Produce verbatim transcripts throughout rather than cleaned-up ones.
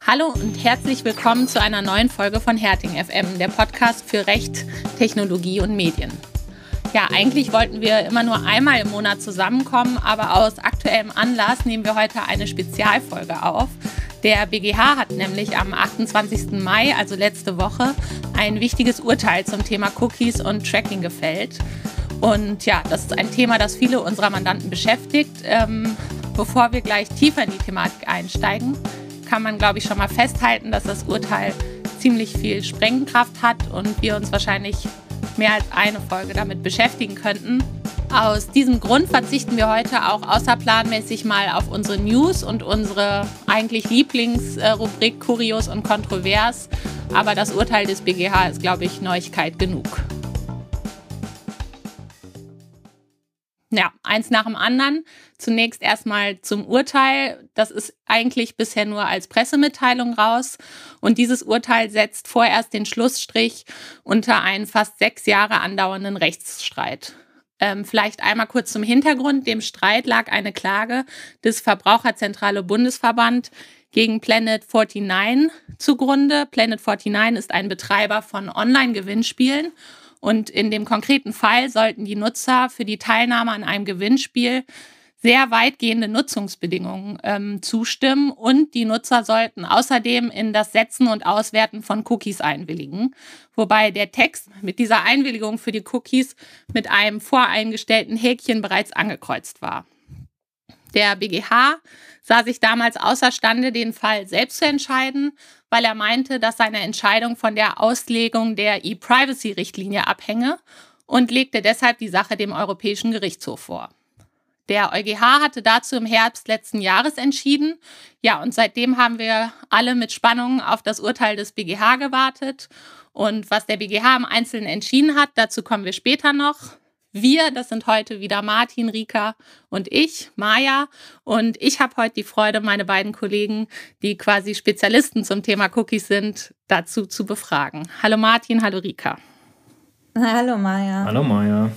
Hallo und herzlich willkommen zu einer neuen Folge von Herting F M, der Podcast für Recht, Technologie und Medien. Ja, eigentlich wollten wir immer nur einmal im Monat zusammenkommen, aber aus aktuellem Anlass nehmen wir heute eine Spezialfolge auf. Der B G H hat nämlich am achtundzwanzigsten Mai, also letzte Woche, ein wichtiges Urteil zum Thema Cookies und Tracking gefällt. Und ja, das ist ein Thema, das viele unserer Mandanten beschäftigt. Ähm, bevor wir gleich tiefer in die Thematik einsteigen, kann man, glaube ich, schon mal festhalten, dass das Urteil ziemlich viel Sprengkraft hat und wir uns wahrscheinlich mehr als eine Folge damit beschäftigen könnten. Aus diesem Grund verzichten wir heute auch außerplanmäßig mal auf unsere News und unsere eigentlich Lieblingsrubrik Kurios und Kontrovers. Aber das Urteil des B G H ist, glaube ich, Neuigkeit genug. Ja, eins nach dem anderen. Zunächst erstmal zum Urteil. Das ist eigentlich bisher nur als Pressemitteilung raus. Und dieses Urteil setzt vorerst den Schlussstrich unter einen fast sechs Jahre andauernden Rechtsstreit. Ähm, vielleicht einmal kurz zum Hintergrund. Dem Streit lag eine Klage des Verbraucherzentrale Bundesverband gegen Planet neunundvierzig zugrunde. Planet neunundvierzig ist ein Betreiber von Online-Gewinnspielen. Und in dem konkreten Fall sollten die Nutzer für die Teilnahme an einem Gewinnspiel sehr weitgehende Nutzungsbedingungen ähm, zustimmen und die Nutzer sollten außerdem in das Setzen und Auswerten von Cookies einwilligen, wobei der Text mit dieser Einwilligung für die Cookies mit einem voreingestellten Häkchen bereits angekreuzt war. Der B G H sah sich damals außerstande, den Fall selbst zu entscheiden, weil er meinte, dass seine Entscheidung von der Auslegung der E-Privacy-Richtlinie abhänge und legte deshalb die Sache dem Europäischen Gerichtshof vor. Der EuGH hatte dazu im Herbst letzten Jahres entschieden. Ja, und seitdem haben wir alle mit Spannung auf das Urteil des B G H gewartet. Und was der B G H im Einzelnen entschieden hat, dazu kommen wir später noch. Wir, das sind heute wieder Martin, Rika und ich, Maja. Und ich habe heute die Freude, meine beiden Kollegen, die quasi Spezialisten zum Thema Cookies sind, dazu zu befragen. Hallo Martin, hallo Rika. Hallo Maja. Hallo Maja.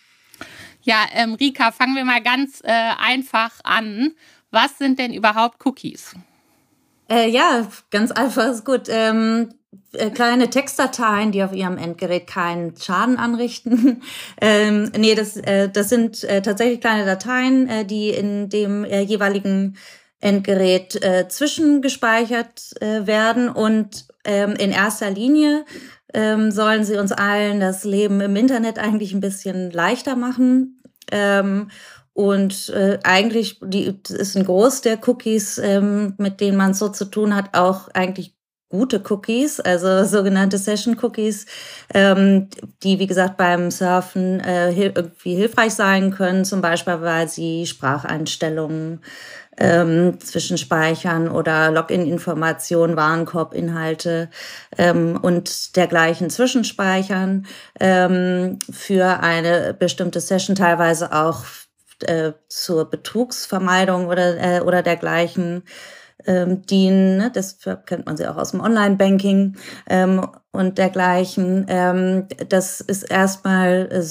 Ja, ähm, Rika, fangen wir mal ganz äh, einfach an. Was sind denn überhaupt Cookies? Äh, ja, ganz einfach ist gut. Ähm, äh, kleine Textdateien, die auf Ihrem Endgerät keinen Schaden anrichten. ähm, nee, das, äh, das sind äh, tatsächlich kleine Dateien, äh, die in dem äh, jeweiligen Endgerät äh, zwischengespeichert äh, werden und ähm, in erster Linie ähm, sollen sie uns allen das Leben im Internet eigentlich ein bisschen leichter machen. Ähm, und äh, eigentlich die, ist ein Groß der Cookies, ähm, mit denen man so zu tun hat, auch eigentlich gute Cookies, also sogenannte Session-Cookies, ähm, die, wie gesagt, beim Surfen äh, hil- irgendwie hilfreich sein können, zum Beispiel, weil sie Spracheinstellungen ähm, zwischenspeichern oder Login-Informationen, Warenkorbinhalte ähm, und dergleichen zwischenspeichern ähm, für eine bestimmte Session, teilweise auch äh, zur Betrugsvermeidung oder, äh, oder dergleichen ähm, dienen. Ne? Das kennt man sie auch aus dem Online-Banking ähm, und dergleichen. Ähm, das ist erstmal äh,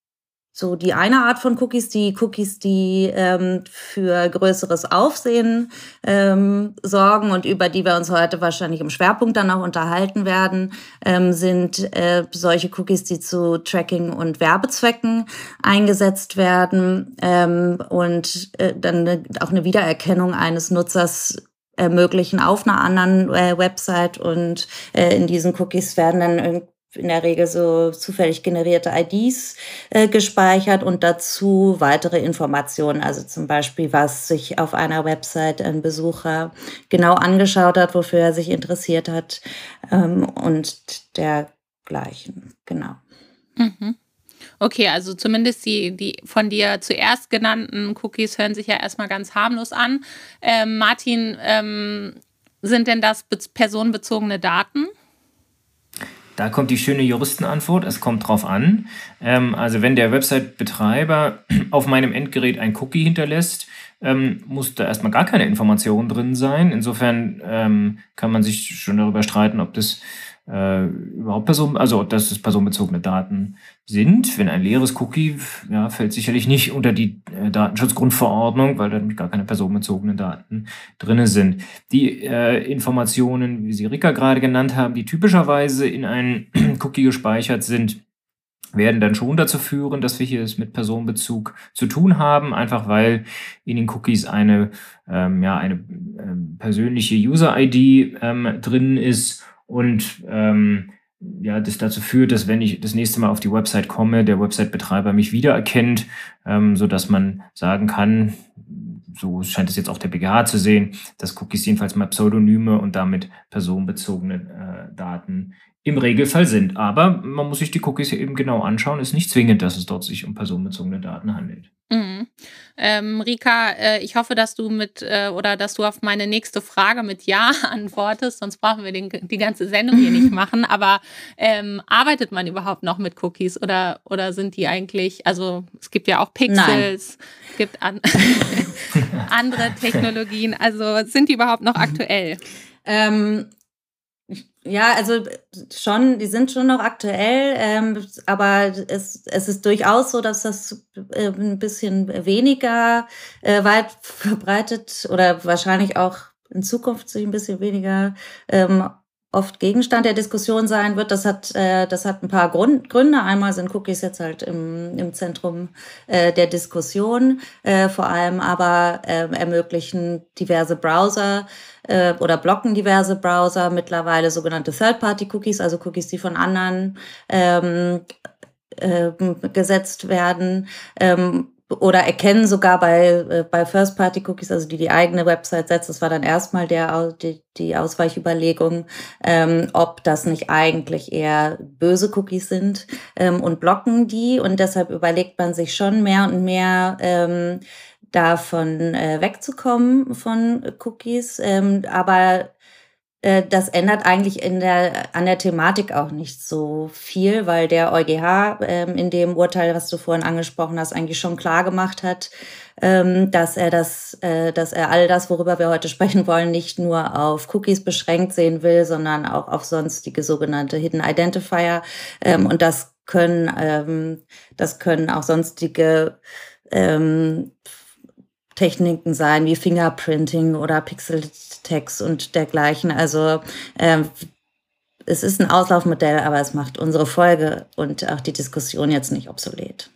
so die eine Art von Cookies. Die Cookies, die ähm, für größeres Aufsehen ähm, sorgen und über die wir uns heute wahrscheinlich im Schwerpunkt dann auch unterhalten werden, ähm, sind äh, solche Cookies, die zu Tracking- und Werbezwecken eingesetzt werden ähm, und äh, dann auch eine Wiedererkennung eines Nutzers ermöglichen auf einer anderen äh, Website. Und äh, in diesen Cookies werden dann irgendwie in der Regel so zufällig generierte I Ds äh, gespeichert und dazu weitere Informationen, also zum Beispiel, was sich auf einer Website ein Besucher genau angeschaut hat, wofür er sich interessiert hat ähm, und dergleichen, genau. Mhm. Okay, also zumindest die, die von dir zuerst genannten Cookies hören sich ja erstmal ganz harmlos an. Ähm, Martin, ähm, sind denn das be- personenbezogene Daten? Da kommt die schöne Juristenantwort, es kommt drauf an. Ähm, also wenn der Website-Betreiber auf meinem Endgerät ein Cookie hinterlässt, ähm, muss da erstmal gar keine Information drin sein. Insofern ähm, kann man sich schon darüber streiten, ob das äh, überhaupt Person, also dass es personenbezogene Daten sind. Wenn ein leeres Cookie, ja, fällt sicherlich nicht unter die äh, Datenschutzgrundverordnung, weil da gar keine personenbezogenen Daten drin sind. Die äh, Informationen, wie Sie Rika gerade genannt haben, die typischerweise in einen Cookie gespeichert sind, werden dann schon dazu führen, dass wir hier es mit Personenbezug zu tun haben, einfach weil in den Cookies eine, ähm, ja, eine ähm, persönliche User-I D ähm, drin ist und ähm, ja, das dazu führt, dass wenn ich das nächste Mal auf die Website komme, der Website-Betreiber mich wiedererkennt, ähm, sodass man sagen kann, so scheint es jetzt auch der B G H zu sehen, dass Cookies jedenfalls mal Pseudonyme und damit personenbezogene äh, Daten im Regelfall sind. Aber man muss sich die Cookies eben genau anschauen. Es ist nicht zwingend, dass es dort sich um personenbezogene Daten handelt. Mhm. Ähm, Rika, äh, ich hoffe, dass du mit äh, oder dass du auf meine nächste Frage mit Ja antwortest, sonst brauchen wir den, die ganze Sendung hier nicht machen. Aber ähm, arbeitet man überhaupt noch mit Cookies oder, oder sind die eigentlich, also es gibt ja auch Pixels, es gibt an andere Technologien, also sind die überhaupt noch aktuell? Ähm, Ja, also schon, die sind schon noch aktuell, ähm, aber es, es ist durchaus so, dass das äh, ein bisschen weniger äh, weit verbreitet oder wahrscheinlich auch in Zukunft sich ein bisschen weniger ähm, oft Gegenstand der Diskussion sein wird. Das hat, äh, das hat ein paar Grund, Gründe. Einmal sind Cookies jetzt halt im, im Zentrum äh, der Diskussion, äh, vor allem aber äh, ermöglichen diverse Browser äh, oder blocken diverse Browser mittlerweile sogenannte Third-Party-Cookies, also Cookies, die von anderen ähm, äh, gesetzt werden. Ähm, oder erkennen sogar bei, äh, bei First-Party-Cookies, also die die eigene Website setzt, das war dann erstmal der, die, die Ausweichüberlegung, ähm, ob das nicht eigentlich eher böse Cookies sind ähm, und blocken die. Und deshalb überlegt man sich schon mehr und mehr, ähm, davon äh, wegzukommen von Cookies. Ähm, aber das ändert eigentlich in der, an der Thematik auch nicht so viel, weil der EuGH ähm, in dem Urteil, was du vorhin angesprochen hast, eigentlich schon klar gemacht hat, ähm, dass er das, äh, dass er all das, worüber wir heute sprechen wollen, nicht nur auf Cookies beschränkt sehen will, sondern auch auf sonstige sogenannte Hidden Identifier. Ähm, und das können, ähm, das können auch sonstige ähm, Techniken sein, wie Fingerprinting oder Pixel-Text und dergleichen. Also ähm, es ist ein Auslaufmodell, aber es macht unsere Folge und auch die Diskussion jetzt nicht obsolet.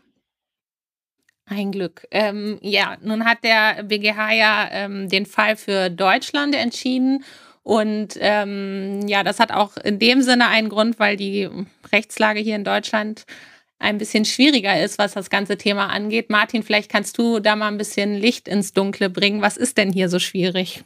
Ein Glück. Ähm, ja, nun hat der B G H ja ähm, den Fall für Deutschland entschieden. Und ähm, ja, das hat auch in dem Sinne einen Grund, weil die Rechtslage hier in Deutschland ein bisschen schwieriger ist, was das ganze Thema angeht. Martin, vielleicht kannst du da mal ein bisschen Licht ins Dunkle bringen. Was ist denn hier so schwierig?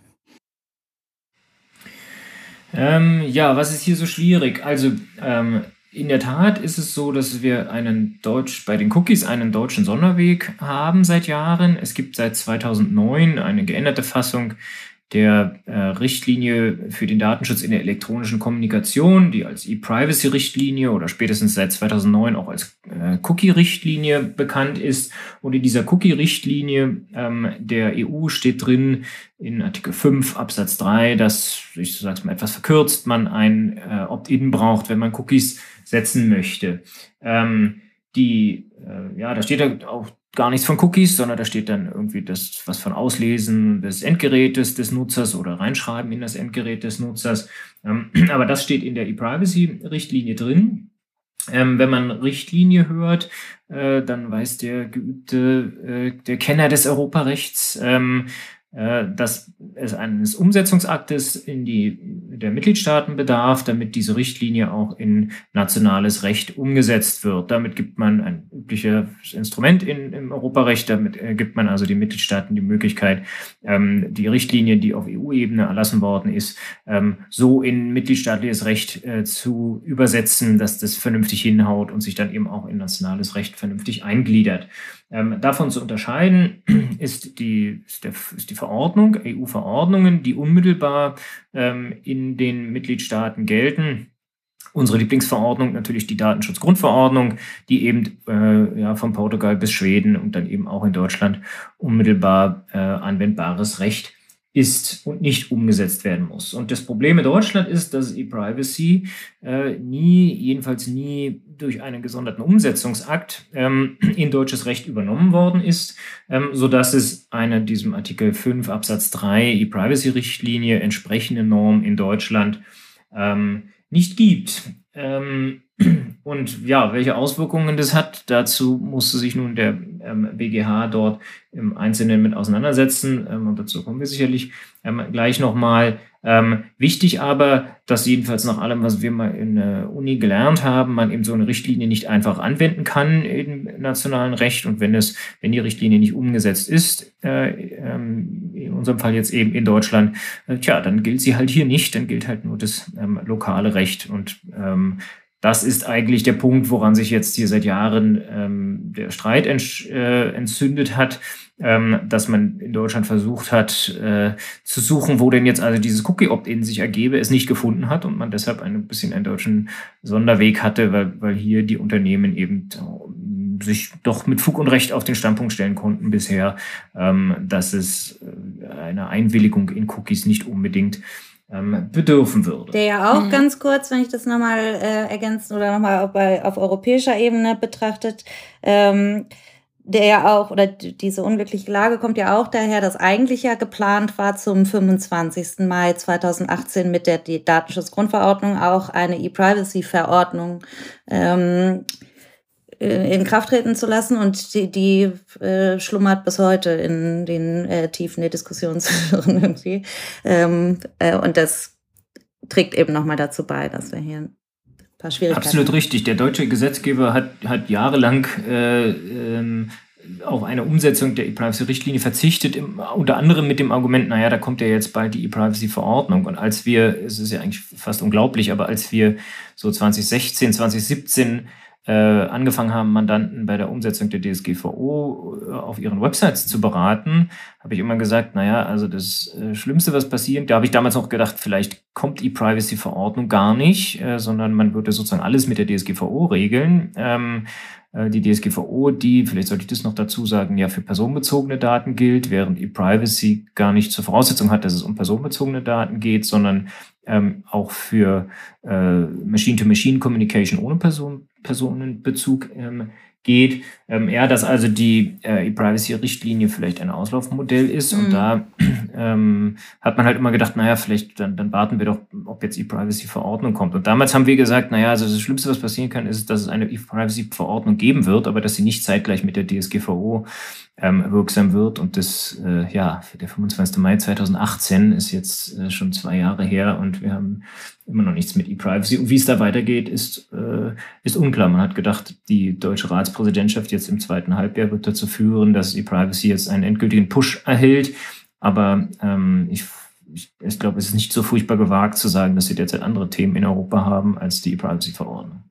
Ähm, ja, was ist hier so schwierig? Also ähm, in der Tat ist es so, dass wir einen Deutsch, bei den Cookies einen deutschen Sonderweg haben seit Jahren. Es gibt seit zweitausendneun eine geänderte Fassung der äh, Richtlinie für den Datenschutz in der elektronischen Kommunikation, die als E-Privacy-Richtlinie oder spätestens seit zweitausendneun auch als äh, Cookie-Richtlinie bekannt ist. Und in dieser Cookie-Richtlinie ähm, der E U steht drin in Artikel fünf Absatz drei, dass, ich sage es mal etwas verkürzt, man ein äh, Opt-in braucht, wenn man Cookies setzen möchte. Ähm, die, äh, ja, da steht da auch gar nichts von Cookies, sondern da steht dann irgendwie das, was von Auslesen des Endgerätes des Nutzers oder Reinschreiben in das Endgerät des Nutzers. Ähm, aber das steht in der E-Privacy-Richtlinie drin. Ähm, wenn man Richtlinie hört, äh, dann weiß der geübte, äh, der Kenner des Europarechts, ähm, äh, dass es eines Umsetzungsaktes in die der Mitgliedstaaten bedarf, damit diese Richtlinie auch in nationales Recht umgesetzt wird. Damit gibt man ein übliches Instrument in, im Europarecht, damit äh, gibt man also den Mitgliedstaaten die Möglichkeit, ähm, die Richtlinie, die auf E U-Ebene erlassen worden ist, ähm, so in mitgliedstaatliches Recht äh, zu übersetzen, dass das vernünftig hinhaut und sich dann eben auch in nationales Recht vernünftig eingliedert. Ähm, davon zu unterscheiden ist die, ist, der, ist die Verordnung, E U-Verordnungen, die unmittelbar ähm, in den Mitgliedstaaten gelten. Unsere Lieblingsverordnung natürlich die Datenschutzgrundverordnung, die eben äh, ja, von Portugal bis Schweden und dann eben auch in Deutschland unmittelbar äh, anwendbares Recht ist und nicht umgesetzt werden muss. Und das Problem in Deutschland ist, dass ePrivacy äh, nie, jedenfalls nie durch einen gesonderten Umsetzungsakt ähm, in deutsches Recht übernommen worden ist, ähm, sodass es eine diesem Artikel fünf Absatz drei ePrivacy-Richtlinie entsprechende Norm in Deutschland ähm, nicht gibt. Ähm, und ja, welche Auswirkungen das hat, dazu musste sich nun der ähm, B G H dort im Einzelnen mit auseinandersetzen. Ähm, und dazu kommen wir sicherlich ähm, gleich nochmal. Ähm, wichtig aber, dass jedenfalls nach allem, was wir mal in der Uni gelernt haben, man eben so eine Richtlinie nicht einfach anwenden kann im nationalen Recht. Und wenn es, wenn die Richtlinie nicht umgesetzt ist, äh, ähm, in unserem Fall jetzt eben in Deutschland, äh, tja, dann gilt sie halt hier nicht, dann gilt halt nur das ähm, lokale Recht. Und ähm, das ist eigentlich der Punkt, woran sich jetzt hier seit Jahren ähm, der Streit ents äh, entzündet hat, ähm, dass man in Deutschland versucht hat, äh, zu suchen, wo denn jetzt also dieses Cookie-Opt-in sich ergebe, es nicht gefunden hat und man deshalb ein bisschen einen deutschen Sonderweg hatte, weil, weil hier die Unternehmen eben äh, sich doch mit Fug und Recht auf den Standpunkt stellen konnten bisher, ähm, dass es äh, eine Einwilligung in Cookies nicht unbedingt bedürfen würde. Der ja auch mhm. ganz kurz, wenn ich das nochmal äh, ergänzen oder nochmal auf, auf europäischer Ebene betrachtet, ähm, der ja auch, oder diese unglückliche Lage kommt ja auch daher, dass eigentlich ja geplant war, zum fünfundzwanzigsten Mai zweitausendachtzehn mit der die Datenschutzgrundverordnung auch eine ePrivacy-Verordnung ähm, in Kraft treten zu lassen und die, die äh, schlummert bis heute in den äh, Tiefen der Diskussionsführen irgendwie. Ähm, äh, und das trägt eben nochmal dazu bei, dass wir hier ein paar Schwierigkeiten Absolut haben. richtig. Der deutsche Gesetzgeber hat, hat jahrelang äh, ähm, auf eine Umsetzung der ePrivacy-Richtlinie verzichtet, im, unter anderem mit dem Argument, naja, da kommt ja jetzt bald die ePrivacy-Verordnung. Und als wir, es ist ja eigentlich fast unglaublich, aber als wir so zwanzig sechzehn, zwanzig siebzehn Äh, angefangen haben, Mandanten bei der Umsetzung der D S G V O äh, auf ihren Websites zu beraten, habe ich immer gesagt, naja, also das äh, Schlimmste, was passiert, da habe ich damals noch gedacht, vielleicht kommt ePrivacy-Verordnung gar nicht, äh, sondern man würde sozusagen alles mit der D S G V O regeln. Ähm, äh, die D S G V O, die, vielleicht sollte ich das noch dazu sagen, ja für personenbezogene Daten gilt, während ePrivacy gar nicht zur Voraussetzung hat, dass es um personenbezogene Daten geht, sondern ähm, auch für äh, Machine-to-Machine-Communication ohne Person Personenbezug ähm, geht. Ähm, eher, dass also die äh, ePrivacy-Richtlinie vielleicht ein Auslaufmodell ist. Mhm. Und da ähm, hat man halt immer gedacht, naja, vielleicht dann, dann warten wir doch, ob jetzt ePrivacy-Verordnung kommt. Und damals haben wir gesagt, naja, also das Schlimmste, was passieren kann, ist, dass es eine ePrivacy-Verordnung geben wird, aber dass sie nicht zeitgleich mit der D S G V O ähm, wirksam wird. Und das, äh, ja, der fünfundzwanzigste Mai zweitausendachtzehn ist jetzt äh, schon zwei Jahre her und wir haben immer noch nichts mit ePrivacy. Und wie es da weitergeht, ist, äh, ist unklar. Man hat gedacht, die deutsche Ratspräsidentschaft jetzt im zweiten Halbjahr wird dazu führen, dass ePrivacy jetzt einen endgültigen Push erhält. Aber ähm, ich, ich, ich glaube, es ist nicht so furchtbar gewagt zu sagen, dass wir derzeit andere Themen in Europa haben als die ePrivacy-Verordnung.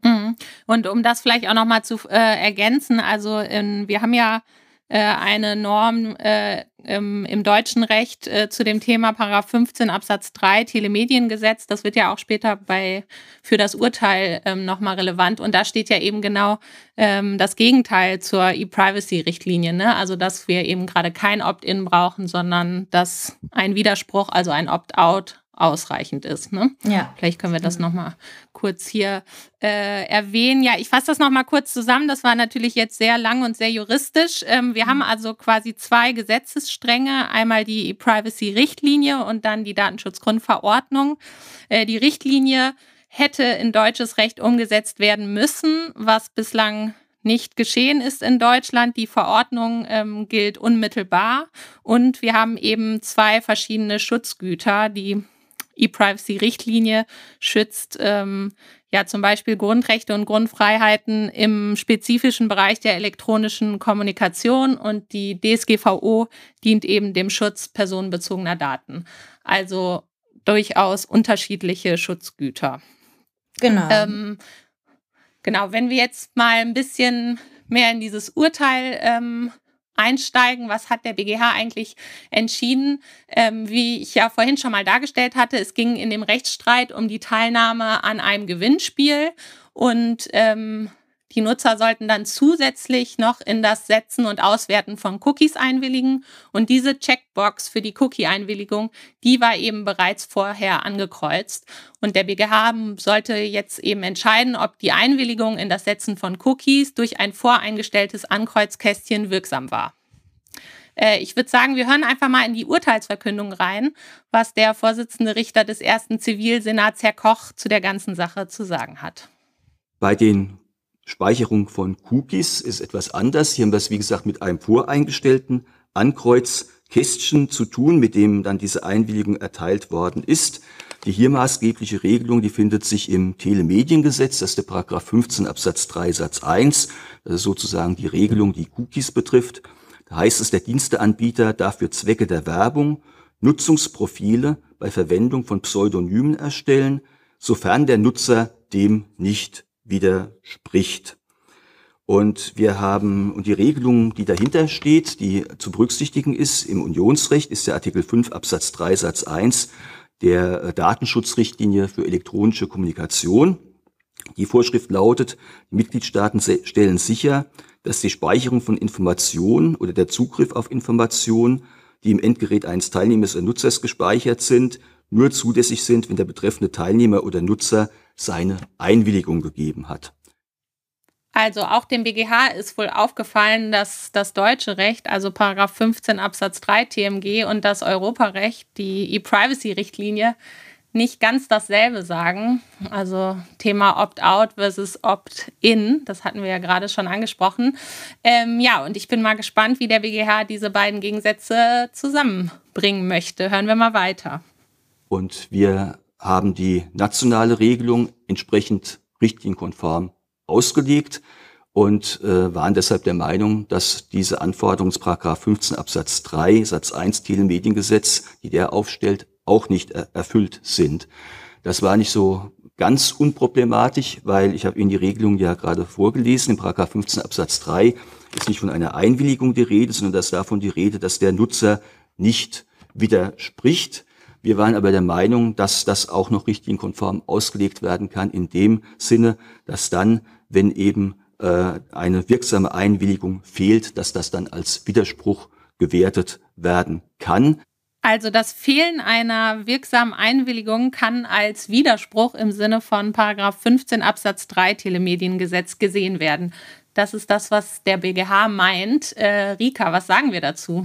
Und um das vielleicht auch nochmal zu äh, ergänzen, also in, wir haben ja äh, eine Norm äh, im, im deutschen Recht äh, zu dem Thema Paragraph fünfzehn Absatz drei Telemediengesetz. Das wird ja auch später bei für das Urteil ähm, nochmal relevant. Und da steht ja eben genau ähm, das Gegenteil zur ePrivacy-Richtlinie, ne? Also dass wir eben gerade kein Opt-in brauchen, sondern dass ein Widerspruch, also ein Opt-out, ausreichend ist. Ne? Ja. Vielleicht können wir das nochmal kurz hier äh, erwähnen. Ja, ich fasse das nochmal kurz zusammen. Das war natürlich jetzt sehr lang und sehr juristisch. Ähm, wir haben also quasi zwei Gesetzesstränge. Einmal die ePrivacy-Richtlinie und dann die Datenschutzgrundverordnung. Äh, die Richtlinie hätte in deutsches Recht umgesetzt werden müssen, was bislang nicht geschehen ist in Deutschland. Die Verordnung ähm, gilt unmittelbar. Und wir haben eben zwei verschiedene Schutzgüter, die ePrivacy-Richtlinie schützt ähm, ja zum Beispiel Grundrechte und Grundfreiheiten im spezifischen Bereich der elektronischen Kommunikation und die D S G V O dient eben dem Schutz personenbezogener Daten. Also durchaus unterschiedliche Schutzgüter. Genau. Ähm, genau, wenn wir jetzt mal ein bisschen mehr in dieses Urteil ähm, einsteigen, was hat der B G H eigentlich entschieden? Ähm, wie ich ja vorhin schon mal dargestellt hatte, es ging in dem Rechtsstreit um die Teilnahme an einem Gewinnspiel und ähm, Die Nutzer sollten dann zusätzlich noch in das Setzen und Auswerten von Cookies einwilligen. Und diese Checkbox für die Cookie-Einwilligung, die war eben bereits vorher angekreuzt. Und der B G H sollte jetzt eben entscheiden, ob die Einwilligung in das Setzen von Cookies durch ein voreingestelltes Ankreuzkästchen wirksam war. Äh, ich würde sagen, wir hören einfach mal in die Urteilsverkündung rein, was der Vorsitzende Richter des ersten Zivilsenats, Herr Koch, zu der ganzen Sache zu sagen hat. Bei den Speicherung von Cookies ist etwas anders. Hier haben wir es, wie gesagt, mit einem voreingestellten Ankreuzkästchen zu tun, mit dem dann diese Einwilligung erteilt worden ist. Die hier maßgebliche Regelung, die findet sich im Telemediengesetz, das ist der Paragraph fünfzehn Absatz drei Satz eins. Das ist sozusagen die Regelung, die Cookies betrifft. Da heißt es, der Diensteanbieter darf für Zwecke der Werbung Nutzungsprofile bei Verwendung von Pseudonymen erstellen, sofern der Nutzer dem nicht widerspricht. Und wir haben, und die Regelung, die dahinter steht, die zu berücksichtigen ist im Unionsrecht, ist der Artikel fünf Absatz drei Satz eins der Datenschutzrichtlinie für elektronische Kommunikation. Die Vorschrift lautet, die Mitgliedstaaten stellen sicher, dass die Speicherung von Informationen oder der Zugriff auf Informationen, die im Endgerät eines Teilnehmers oder Nutzers gespeichert sind, nur zulässig sind, wenn der betreffende Teilnehmer oder Nutzer seine Einwilligung gegeben hat. Also auch dem B G H ist wohl aufgefallen, dass das deutsche Recht, also Paragraph fünfzehn Absatz drei T M G und das Europarecht, die E-Privacy-Richtlinie, nicht ganz dasselbe sagen. Also Thema Opt-out versus Opt-in, das hatten wir ja gerade schon angesprochen. Ähm, ja, und ich bin mal gespannt, wie der B G H diese beiden Gegensätze zusammenbringen möchte. Hören wir mal weiter. Und wir haben die nationale Regelung entsprechend richtlinienkonform ausgelegt und äh, waren deshalb der Meinung, dass diese Anforderungen des Paragraph fünfzehn Absatz drei Satz eins Telemediengesetz, die der aufstellt, auch nicht er- erfüllt sind. Das war nicht so ganz unproblematisch, weil ich habe Ihnen die Regelung ja gerade vorgelesen. Im Paragraph fünfzehn Absatz drei ist nicht von einer Einwilligung die Rede, sondern dass davon die Rede, dass der Nutzer nicht widerspricht. Wir waren aber der Meinung, dass das auch noch richtlinienkonform ausgelegt werden kann, in dem Sinne, dass dann, wenn eben äh, eine wirksame Einwilligung fehlt, dass das dann als Widerspruch gewertet werden kann. Also das Fehlen einer wirksamen Einwilligung kann als Widerspruch im Sinne von Paragraph fünfzehn Absatz drei Telemediengesetz gesehen werden. Das ist das, was der B G H meint. Äh, Rika, was sagen wir dazu?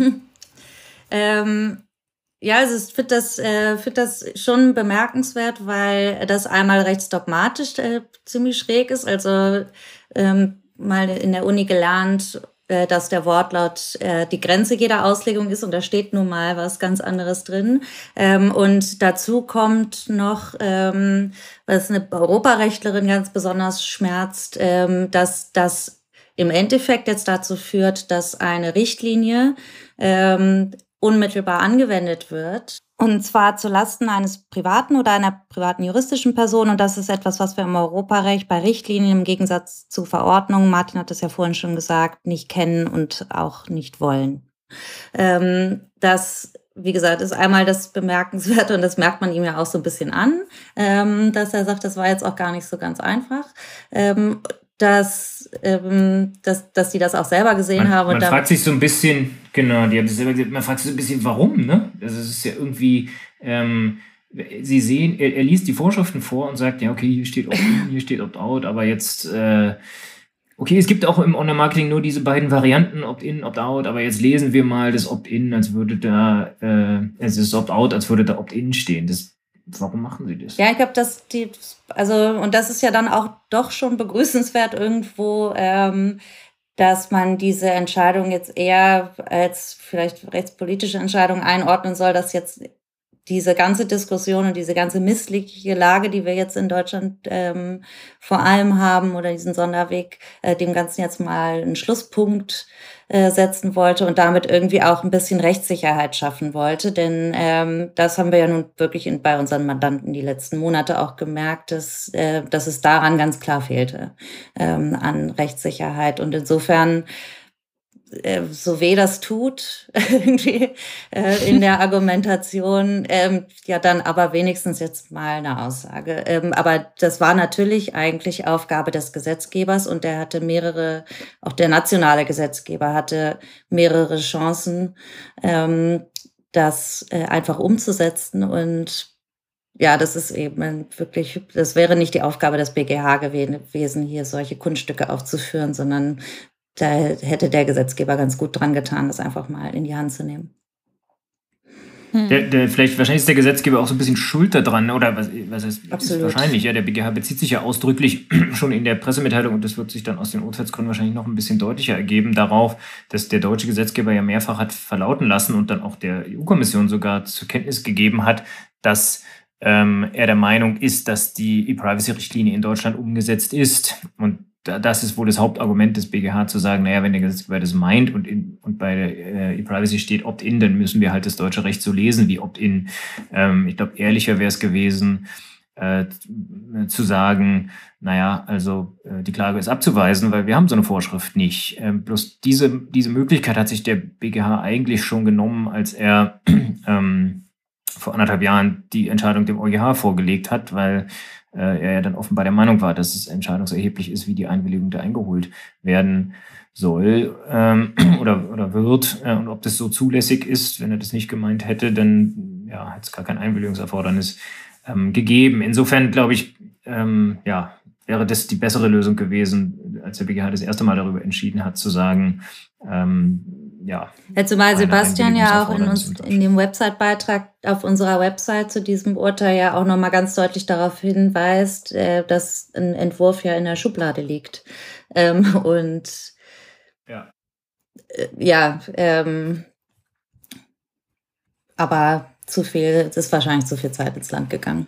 ähm Ja, also ich finde das, äh, find das schon bemerkenswert, weil das einmal rechtsdogmatisch äh, ziemlich schräg ist. Also ähm, mal in der Uni gelernt, äh, dass der Wortlaut äh, die Grenze jeder Auslegung ist und da steht nun mal was ganz anderes drin. Ähm, und dazu kommt noch, ähm, was eine Europarechtlerin ganz besonders schmerzt, ähm, dass das im Endeffekt jetzt dazu führt, dass eine Richtlinie ähm, unmittelbar angewendet wird. Und zwar zulasten eines privaten oder einer privaten juristischen Person. Und das ist etwas, was wir im Europarecht bei Richtlinien im Gegensatz zu Verordnungen, Martin hat das ja vorhin schon gesagt, nicht kennen und auch nicht wollen. Ähm, das, wie gesagt, ist einmal das Bemerkenswerte und das merkt man ihm ja auch so ein bisschen an, ähm, dass er sagt, das war jetzt auch gar nicht so ganz einfach. Ähm, dass, ähm, dass, dass die das auch selber gesehen man, haben. Man und fragt sich so ein bisschen, genau, die haben das selber gesagt, man fragt sich so ein bisschen, warum, ne? Also es ist ja irgendwie, ähm, sie sehen, er, er liest die Vorschriften vor und sagt, ja, okay, hier steht Opt-in, hier steht Opt-out, aber jetzt, äh, okay, es gibt auch im Online-Marketing nur diese beiden Varianten, Opt-in, Opt-out, aber jetzt lesen wir mal das Opt-in, als würde da, äh, es ist Opt-out, als würde da Opt-in stehen. Das Warum machen sie das? Ja, ich glaube, dass die, also, und das ist ja dann auch doch schon begrüßenswert irgendwo, ähm, dass man diese Entscheidung jetzt eher als vielleicht rechtspolitische Entscheidung einordnen soll, dass jetzt diese ganze Diskussion und diese ganze missliche Lage, die wir jetzt in Deutschland ähm, vor allem haben, oder diesen Sonderweg, äh, dem Ganzen jetzt mal einen Schlusspunkt äh, setzen wollte und damit irgendwie auch ein bisschen Rechtssicherheit schaffen wollte. Denn ähm, das haben wir ja nun wirklich in, bei unseren Mandanten die letzten Monate auch gemerkt, dass, äh, dass es daran ganz klar fehlte, ähm, an Rechtssicherheit. Und insofern äh, so weh das tut, irgendwie äh, in der Argumentation, ähm, ja dann aber wenigstens jetzt mal eine Aussage. Ähm, aber das war natürlich eigentlich Aufgabe des Gesetzgebers und der hatte mehrere, auch der nationale Gesetzgeber hatte mehrere Chancen, ähm, das äh, einfach umzusetzen und ja, das ist eben wirklich, das wäre nicht die Aufgabe des B G H gewesen, hier solche Kunststücke aufzuführen, sondern da hätte der Gesetzgeber ganz gut dran getan, das einfach mal in die Hand zu nehmen. Der, der, vielleicht, wahrscheinlich ist der Gesetzgeber auch so ein bisschen schuld daran, oder was, was heißt, ist wahrscheinlich, ja, der B G H bezieht sich ja ausdrücklich schon in der Pressemitteilung, und das wird sich dann aus den Urteilsgründen wahrscheinlich noch ein bisschen deutlicher ergeben, darauf, dass der deutsche Gesetzgeber ja mehrfach hat verlauten lassen und dann auch der E U-Kommission sogar zur Kenntnis gegeben hat, dass ähm, er der Meinung ist, dass die E-Privacy-Richtlinie in Deutschland umgesetzt ist. Und das ist wohl das Hauptargument des B G H, zu sagen, naja, wenn der Gesetzgeber das meint und, in, und bei der äh, E-Privacy steht Opt-in, dann müssen wir halt das deutsche Recht so lesen wie Opt-in. Ähm, ich glaube, ehrlicher wäre es gewesen, äh, zu sagen, naja, also äh, die Klage ist abzuweisen, weil wir haben so eine Vorschrift nicht. Ähm, bloß diese, diese Möglichkeit hat sich der B G H eigentlich schon genommen, als er ähm, vor anderthalb Jahren die Entscheidung dem EuGH vorgelegt hat, weil äh, er ja dann offenbar der Meinung war, dass es entscheidungserheblich ist, wie die Einwilligung da eingeholt werden soll ähm, oder, oder wird. Äh, und ob das so zulässig ist, wenn er das nicht gemeint hätte, dann ja, hätte es gar kein Einwilligungserfordernis ähm, gegeben. Insofern, glaube ich, ähm, ja, wäre das die bessere Lösung gewesen, als der B G H das erste Mal darüber entschieden hat, zu sagen, ähm, ja. Ja, zumal Sebastian ja auch in, uns, in dem Website-Beitrag auf unserer Website zu diesem Urteil ja auch nochmal ganz deutlich darauf hinweist, äh, dass ein Entwurf ja in der Schublade liegt. Ähm, und ja, äh, ja ähm, aber zu viel, es ist wahrscheinlich zu viel Zeit ins Land gegangen.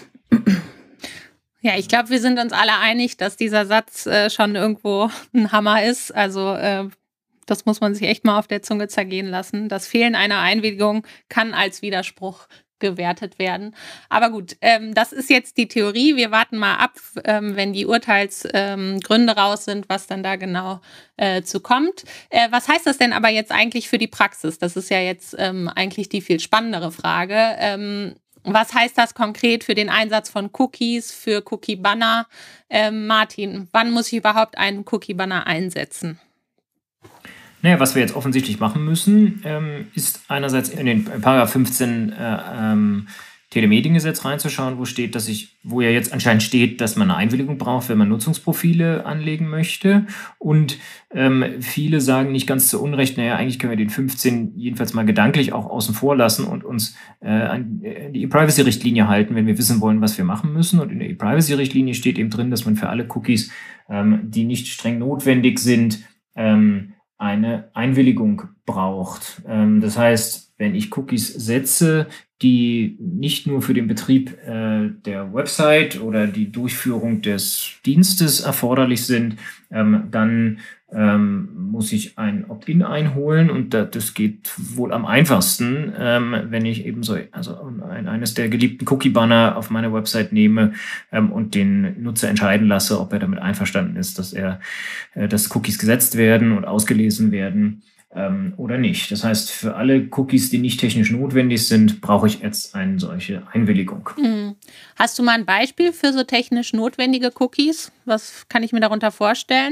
Ja, ich glaube, wir sind uns alle einig, dass dieser Satz äh, schon irgendwo ein Hammer ist. Also äh, das muss man sich echt mal auf der Zunge zergehen lassen. Das Fehlen einer Einwilligung kann als Widerspruch gewertet werden. Aber gut, ähm, das ist jetzt die Theorie. Wir warten mal ab, ähm, wenn die Urteilsgründe ähm, raus sind, was dann da genau äh, zu kommt. Äh, was heißt das denn aber jetzt eigentlich für die Praxis? Das ist ja jetzt ähm, eigentlich die viel spannendere Frage. Ähm, Was heißt das konkret für den Einsatz von Cookies, für Cookie-Banner? Ähm, Martin, wann muss ich überhaupt einen Cookie-Banner einsetzen? Naja, was wir jetzt offensichtlich machen müssen, ähm, ist einerseits in den Paragraph fünfzehn äh, ähm, Telemediengesetz reinzuschauen, wo steht, dass ich, wo ja jetzt anscheinend steht, dass man eine Einwilligung braucht, wenn man Nutzungsprofile anlegen möchte. Und ähm, viele sagen nicht ganz zu Unrecht, naja, eigentlich können wir den fünfzehn jedenfalls mal gedanklich auch außen vor lassen und uns äh, an die E-Privacy-Richtlinie halten, wenn wir wissen wollen, was wir machen müssen. Und in der E-Privacy-Richtlinie steht eben drin, dass man für alle Cookies, ähm, die nicht streng notwendig sind, ähm, eine Einwilligung braucht. Ähm, das heißt, wenn ich Cookies setze, die nicht nur für den Betrieb äh, der Website oder die Durchführung des Dienstes erforderlich sind, ähm, dann ähm, muss ich ein Opt-in einholen, und da, das geht wohl am einfachsten, ähm, wenn ich eben so also ein, eines der geliebten Cookie-Banner auf meine Website nehme ähm, und den Nutzer entscheiden lasse, ob er damit einverstanden ist, dass er äh, dass Cookies gesetzt werden und ausgelesen werden ähm, oder nicht. Das heißt, für alle Cookies, die nicht technisch notwendig sind, brauche ich jetzt eine solche Einwilligung. Hm. Hast du mal ein Beispiel für so technisch notwendige Cookies? Was kann ich mir darunter vorstellen?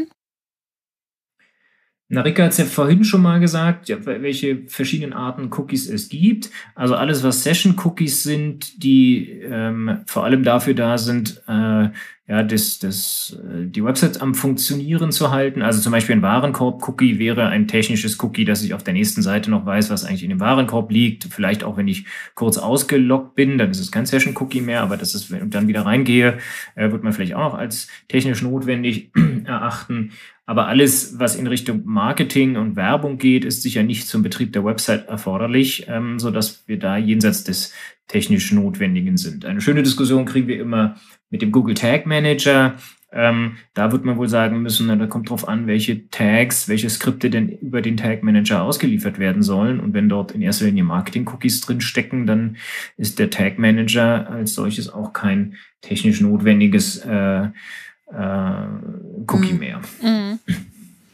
Narika hat es ja vorhin schon mal gesagt, ja, welche verschiedenen Arten Cookies es gibt. Also alles, was Session-Cookies sind, die ähm, vor allem dafür da sind, äh, ja, das, das, die Website am Funktionieren zu halten. Also zum Beispiel ein Warenkorb-Cookie wäre ein technisches Cookie, dass ich auf der nächsten Seite noch weiß, was eigentlich in dem Warenkorb liegt. Vielleicht auch, wenn ich kurz ausgeloggt bin, dann ist es kein Session-Cookie mehr, aber das ist, wenn ich dann wieder reingehe, äh, wird man vielleicht auch noch als technisch notwendig erachten. Aber alles, was in Richtung Marketing und Werbung geht, ist sicher nicht zum Betrieb der Website erforderlich, ähm, sodass wir da jenseits des technisch Notwendigen sind. Eine schöne Diskussion kriegen wir immer mit dem Google Tag Manager. Ähm, da wird man wohl sagen müssen, na, da kommt drauf an, welche Tags, welche Skripte denn über den Tag Manager ausgeliefert werden sollen. Und wenn dort in erster Linie Marketing-Cookies drin stecken, dann ist der Tag Manager als solches auch kein technisch notwendiges äh, äh, Cookie mhm. mehr. Mhm.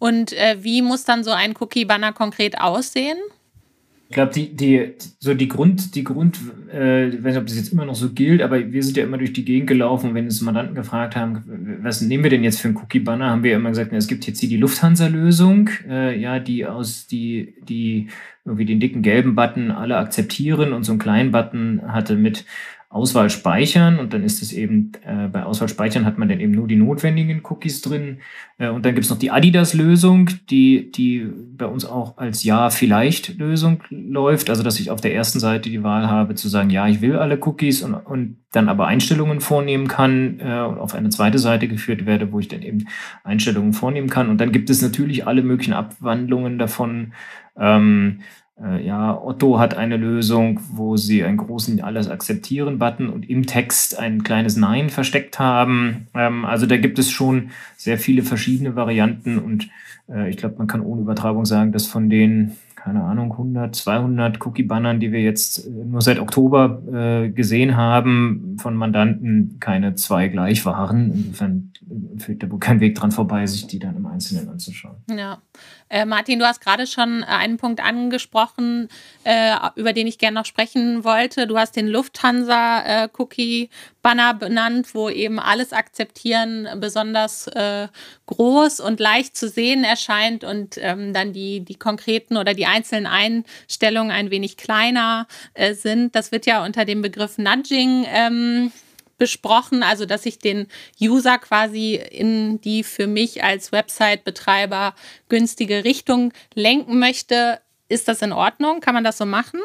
Und äh, wie muss dann so ein Cookie-Banner konkret aussehen? Ich glaube, die, die, so die Grund, die Grund, äh, ich weiß nicht, ob das jetzt immer noch so gilt, aber wir sind ja immer durch die Gegend gelaufen, wenn uns Mandanten gefragt haben, was nehmen wir denn jetzt für einen Cookie-Banner, haben wir ja immer gesagt, na, es gibt jetzt hier die Lufthansa-Lösung, äh, ja, die aus, die, die irgendwie den dicken gelben Button alle akzeptieren und so einen kleinen Button hatte mit Auswahl speichern und dann ist es eben, äh, bei Auswahl speichern hat man dann eben nur die notwendigen Cookies drin äh, und dann gibt es noch die Adidas-Lösung, die, die bei uns auch als Ja-Vielleicht-Lösung läuft, also dass ich auf der ersten Seite die Wahl habe zu sagen, ja, ich will alle Cookies und, und dann aber Einstellungen vornehmen kann äh, und auf eine zweite Seite geführt werde, wo ich dann eben Einstellungen vornehmen kann und dann gibt es natürlich alle möglichen Abwandlungen davon, ähm, ja, Otto hat eine Lösung, wo sie einen großen Alles-Akzeptieren-Button und im Text ein kleines Nein versteckt haben. Ähm, also da gibt es schon sehr viele verschiedene Varianten und äh, ich glaube, man kann ohne Übertragung sagen, dass von den, keine Ahnung, hundert, zweihundert Cookie-Bannern, die wir jetzt nur seit Oktober äh, gesehen haben, von Mandanten keine zwei gleich waren. Insofern führt da wohl kein Weg dran vorbei, sich die dann im Einzelnen anzuschauen. Ja. Äh, Martin, du hast gerade schon einen Punkt angesprochen, äh, über den ich gerne noch sprechen wollte. Du hast den Lufthansa-Cookie-Banner äh, benannt, wo eben alles akzeptieren besonders äh, groß und leicht zu sehen erscheint und ähm, dann die, die konkreten oder die einzelnen Einstellungen ein wenig kleiner äh, sind. Das wird ja unter dem Begriff Nudging ähm, besprochen, also dass ich den User quasi in die für mich als Website-Betreiber günstige Richtung lenken möchte. Ist das in Ordnung? Kann man das so machen?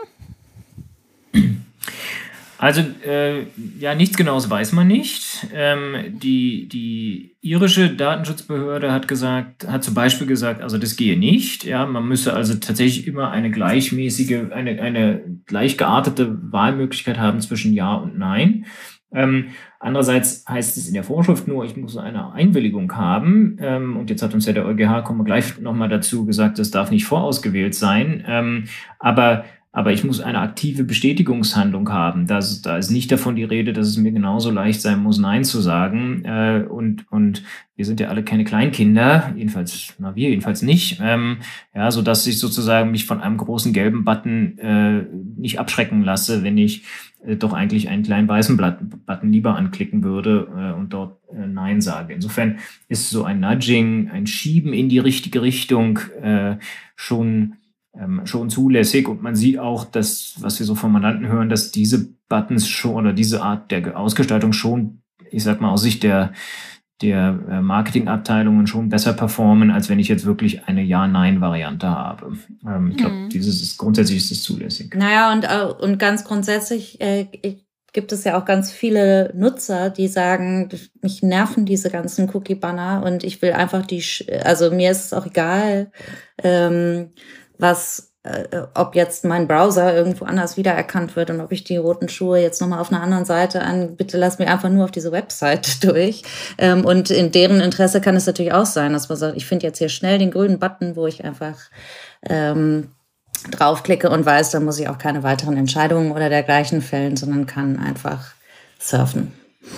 Also, äh, ja, nichts Genaues weiß man nicht. Ähm, die, die irische Datenschutzbehörde hat gesagt, hat zum Beispiel gesagt, also das gehe nicht. Ja, man müsse also tatsächlich immer eine gleichmäßige, eine, eine gleich geartete Wahlmöglichkeit haben zwischen Ja und Nein. Ähm, andererseits heißt es in der Vorschrift nur, ich muss eine Einwilligung haben. Ähm, und jetzt hat uns ja der EuGH, kommen wir gleich nochmal dazu, gesagt, das darf nicht vorausgewählt sein. Ähm, aber Aber ich muss eine aktive Bestätigungshandlung haben. Das, da ist nicht davon die Rede, dass es mir genauso leicht sein muss, Nein zu sagen. Äh, und, und wir sind ja alle keine Kleinkinder, jedenfalls, na wir jedenfalls nicht. Ähm, ja, so dass ich sozusagen mich von einem großen gelben Button äh, nicht abschrecken lasse, wenn ich äh, doch eigentlich einen kleinen weißen Button lieber anklicken würde äh, und dort äh, Nein sage. Insofern ist so ein Nudging, ein Schieben in die richtige Richtung äh, schon Ähm, schon zulässig und man sieht auch, dass, was wir so von Mandanten hören, dass diese Buttons schon oder diese Art der Ausgestaltung schon, ich sag mal aus Sicht der, der Marketingabteilungen schon besser performen, als wenn ich jetzt wirklich eine Ja-Nein-Variante habe. Ähm, ich glaube, mhm. dieses ist, grundsätzlich ist es zulässig. Naja, und, und ganz grundsätzlich äh, gibt es ja auch ganz viele Nutzer, die sagen, mich nerven diese ganzen Cookie-Banner und ich will einfach die, also mir ist es auch egal, ähm, was, äh, ob jetzt mein Browser irgendwo anders wiedererkannt wird und ob ich die roten Schuhe jetzt nochmal auf einer anderen Seite an, bitte lass mich einfach nur auf diese Website durch. Ähm, und in deren Interesse kann es natürlich auch sein, dass man sagt, ich finde jetzt hier schnell den grünen Button, wo ich einfach ähm, draufklicke und weiß, dann muss ich auch keine weiteren Entscheidungen oder dergleichen fällen, sondern kann einfach surfen.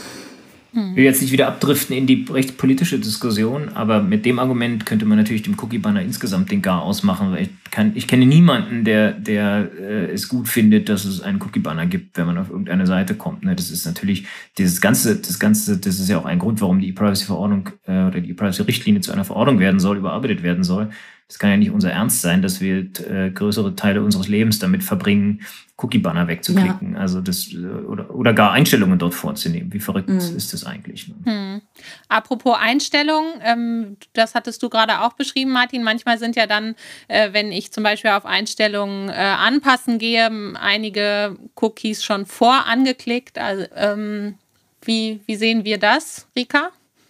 Ich will jetzt nicht wieder abdriften in die rechtspolitische Diskussion, aber mit dem Argument könnte man natürlich dem Cookie-Banner insgesamt den Garaus machen, weil ich, kann, ich kenne niemanden, der, der äh, es gut findet, dass es einen Cookie-Banner gibt, wenn man auf irgendeine Seite kommt. Ne? Das ist natürlich, dieses ganze, das Ganze, das ist ja auch ein Grund, warum die E-Privacy-Verordnung äh, oder die E-Privacy-Richtlinie zu einer Verordnung werden soll, überarbeitet werden soll. Es kann ja nicht unser Ernst sein, dass wir äh, größere Teile unseres Lebens damit verbringen, Cookie-Banner wegzuklicken, ja. also das oder, oder gar Einstellungen dort vorzunehmen. Wie verrückt mhm. ist das eigentlich? Ne? Hm. Apropos Einstellungen, ähm, das hattest du gerade auch beschrieben, Martin. Manchmal sind ja dann, äh, wenn ich zum Beispiel auf Einstellungen äh, anpassen gehe, einige Cookies schon vorangeklickt. Also, ähm, wie, wie sehen wir das, Rika?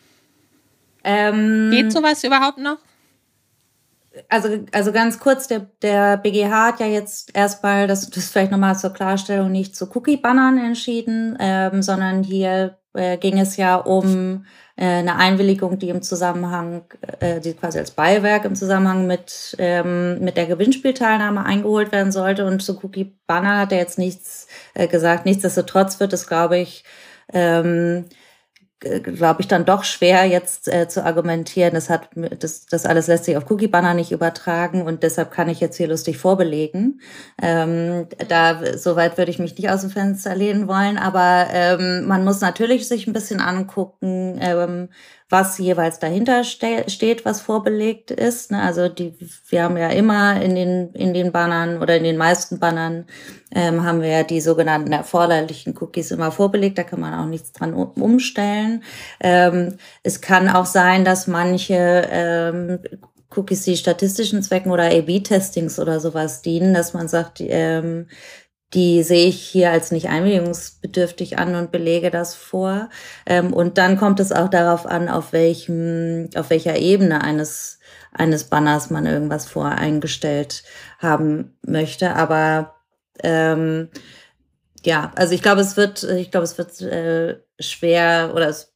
Ähm, Geht sowas überhaupt noch? Also, also ganz kurz, der, der B G H hat ja jetzt erstmal, das, das vielleicht nochmal zur Klarstellung, nicht zu Cookie-Bannern entschieden, ähm, sondern hier äh, ging es ja um äh, eine Einwilligung, die im Zusammenhang, äh, die quasi als Beiwerk im Zusammenhang mit, ähm, mit der Gewinnspielteilnahme eingeholt werden sollte. Und zu Cookie-Banner hat er jetzt nichts äh, gesagt. Nichtsdestotrotz wird es, glaube ich, ähm, glaube ich, dann doch schwer jetzt äh, zu argumentieren, das, hat, das, das alles lässt sich auf Cookie-Banner nicht übertragen und deshalb kann ich jetzt hier lustig vorbelegen. Ähm, da, soweit würde ich mich nicht aus dem Fenster lehnen wollen, aber ähm, man muss natürlich sich ein bisschen angucken, ähm, was jeweils dahinter ste- steht, was vorbelegt ist. Ne? Also die, wir haben ja immer in den, in den Bannern oder in den meisten Bannern ähm, haben wir ja die sogenannten erforderlichen Cookies immer vorbelegt. Da kann man auch nichts dran umstellen. Ähm, es kann auch sein, dass manche ähm, Cookies, die statistischen Zwecken oder A B Testings oder sowas dienen, dass man sagt, ähm, die sehe ich hier als nicht einwilligungsbedürftig an und belege das vor. Ähm, und dann kommt es auch darauf an, auf welchem, auf welcher Ebene eines, eines Banners man irgendwas voreingestellt haben möchte. Aber ähm, ja, also ich glaube, es wird, ich glaube, es wird äh, schwer oder es